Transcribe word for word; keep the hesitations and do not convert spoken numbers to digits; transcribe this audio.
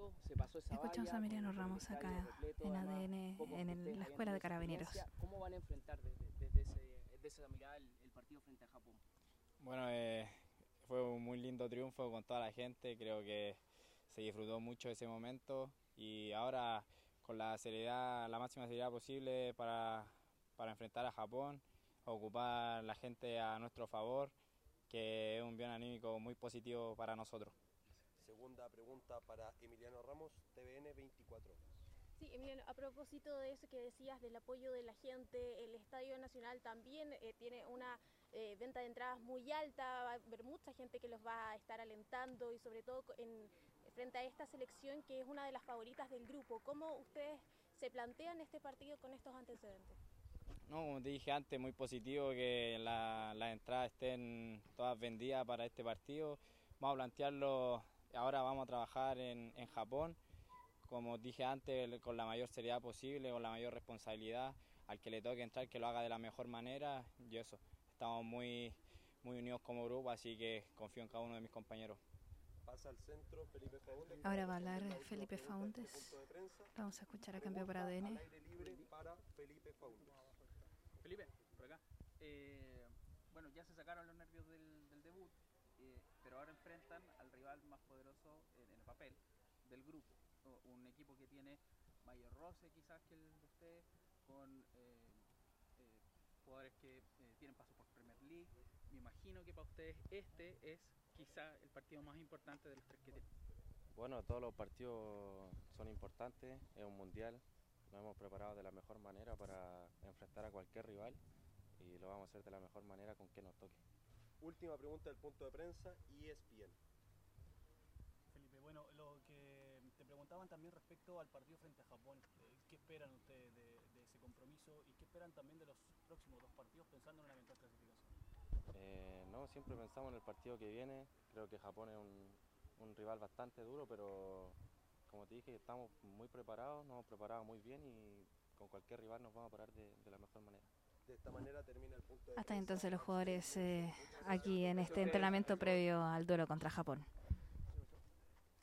partido, se pasó esa Escuchamos valla, a Emiliano con el Ramos estadio acá repleto, en además, A D N, pocos en que el- ustedes la hayan Escuela de tenido Carabineros. experiencia. ¿Cómo van a enfrentar desde, desde, ese, desde esa mirada el, el partido frente a Japón? Bueno, eh, fue un muy lindo triunfo con toda la gente, creo que se disfrutó mucho ese momento y ahora con la seriedad, la máxima seriedad posible para, para enfrentar a Japón, ocupar la gente a nuestro favor, que es un bien anímico muy positivo para nosotros. Segunda pregunta para Emiliano Ramos, T V N veinticuatro horas. Sí, Emiliano, a propósito de eso que decías del apoyo de la gente, el Estadio Nacional también eh, tiene una eh, venta de entradas muy alta, va a haber mucha gente que los va a estar alentando y sobre todo en, frente a esta selección que es una de las favoritas del grupo. ¿Cómo ustedes se plantean este partido con estos antecedentes? No, como te dije antes, muy positivo que la- las entradas estén todas vendidas para este partido. Vamos a plantearlo, ahora vamos a trabajar en, en Japón, como dije antes, con la mayor seriedad posible, con la mayor responsabilidad, al que le toque entrar, que lo haga de la mejor manera, y eso, estamos muy, muy unidos como grupo, así que confío en cada uno de mis compañeros. Pasa al centro Felipe Faúndez. Ahora va a hablar Felipe Faúndez. Vamos a escuchar a cambio para A D N. Al aire libre para Felipe Faúndez. Felipe, por acá. Eh, bueno, ya se sacaron los nervios del, del debut, eh, pero ahora enfrentan al rival más poderoso en, en el papel del grupo. Un equipo que tiene mayor roce quizás que el de ustedes, con eh, eh, jugadores que eh, tienen paso por Premier League. Me imagino que para ustedes este es quizá el partido más importante de los tres que tienen. Bueno, todos los partidos son importantes, es un mundial, nos hemos preparado de la mejor manera para enfrentar a cualquier rival y lo vamos a hacer de la mejor manera con que nos toque. Última pregunta del punto de prensa, E S P N. Felipe, bueno, lo que te preguntaban también respecto al partido frente a Japón, eh, ¿qué esperan ustedes de, de ese compromiso y qué esperan también de los próximos dos partidos pensando en una eventual clasificación? Eh, no, siempre pensamos en el partido que viene, creo que Japón es un, un rival bastante duro, pero como te dije, estamos muy preparados, nos hemos preparado muy bien y con cualquier rival nos vamos a parar de, de la mejor manera. De esta manera termina el punto de Hasta prensa. entonces los jugadores eh, aquí en este entrenamiento previo al duelo contra Japón.